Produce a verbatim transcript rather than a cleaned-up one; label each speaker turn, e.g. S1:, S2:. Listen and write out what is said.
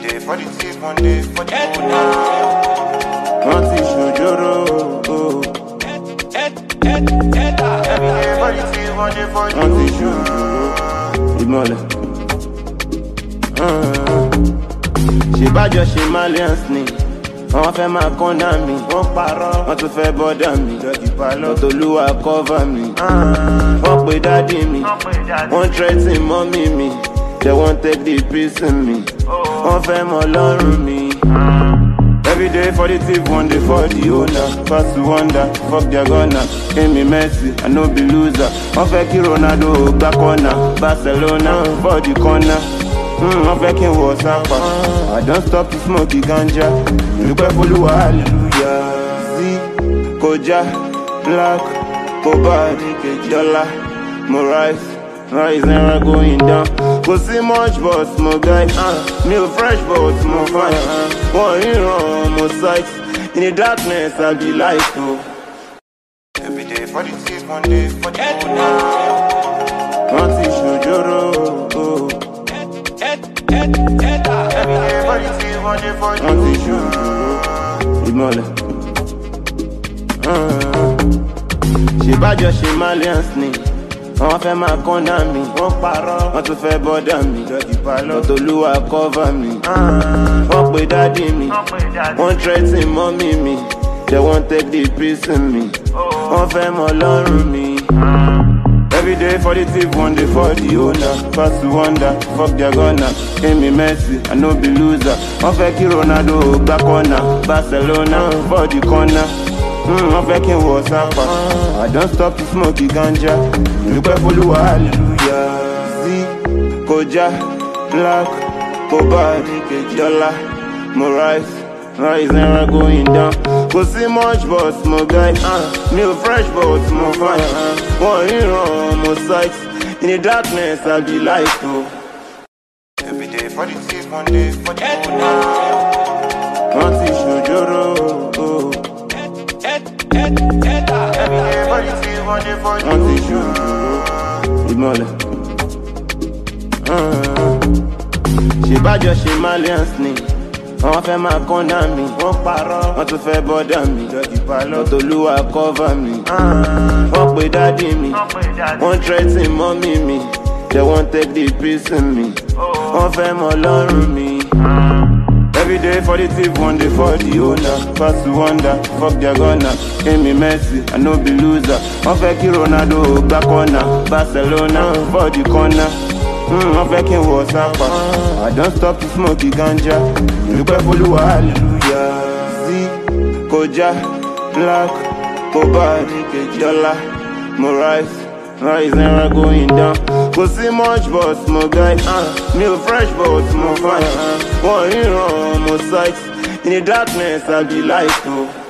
S1: day for the thief, one day for the owner. Wanti shojoro. Every day for the thief, one day for the owner. Wanti shojoro. Imole. She badger, she Malians ni. Wọ́n fẹ́ máa kọ́nà mi, wọ́n parọ́, wọ́n tún fẹ́ bọ́dà mi, Olúwa cover mi, wọ́n pe dádì mi, wọ́n threaten mọ́mí mi, they won't take the peace in me, wọ́n fẹ́ mọ lọ́rùn mi. Every day for the thief, one day for the owner. Pass to wonder, fuck their gunner. Amy Messi, I no be loser. Wọ́n fẹ́ kí Ronaldo gba corner, Barcelona for the corner. Mm, I'm fucking what's up. I don't stop to smoke the ganja. Look at Olúwa, hallelujah. Z, Koja, Black, Cobalt, Dollar, Morais, rise never going down. Go see much boss, more guy. Uh, me a fresh boss, more fire. Uh, one hero, more sights. In the darkness, I'll be light. Oh. Every day for the thief, one day for the owner. Wanti shojoro. Oh. Every day for the thief, one day for the owner. Imole. She badger, she Malians ni. Wọ́n fẹ́ máa kọ́nà mi, wọ́n parọ́, wọ́n tún fẹ́ bọ́dà mi, Olúwa cover mi, wọ́n pe dádì mi, wọ́n threaten mọ́mí mi, they won't take the peace in me, wọ́n fẹ́ mọ lọ́rùn mi. Every day for the thief, one day for the owner. Pass to wonder, fuck their gunner. Amy Messi, I no be loser. Wọ́n fẹ́ kí Ronaldo gba corner, Barcelona for the corner. Mm, I'm fucking what's up. I don't stop to smoke the ganja. Look at Olúwa, hallelujah. Z, Koja, Black, Cobalt, Dollar, Morais, rise never going down. Go see much boss, more guy. Uh, me a fresh boss, more fire. Uh, one hero, more sights. In the darkness, I'll be light. Oh. Every day for the thief, one day for the owner. Wanti shojoro. Oh. Every day for the thief, one day for the owner. Imole. She badger, she Malians ni. Wọ́n fẹ́ máa kọ́nà mi, wọ́n parọ́, wọ́n tún fẹ́ bọ́dà mi, Olúwa cover mi, wọ́n pe dádì mi, wọ́n threaten mọ́mí mi, they won't take the peace in me, wọ́n fẹ́ mọ lọ́rùn mi. Every day for the thief, one day for the owner. Pass to wonder, fuck their gunner. Amy Messi, I no be loser. Wọ́n fẹ́ kí Ronaldo gba corner, Barcelona for the corner. Mm, I'm fucking what's up. I don't stop to smoke the ganja. Look at Olúwa, hallelujah. Z, Koja, Black, Cobalt, Dollar, Morais, rise never going down. Go see much boss, more guy. Uh, me a fresh boss, more fire. Uh, one hero, more sights. In the darkness, I'll be light. Oh.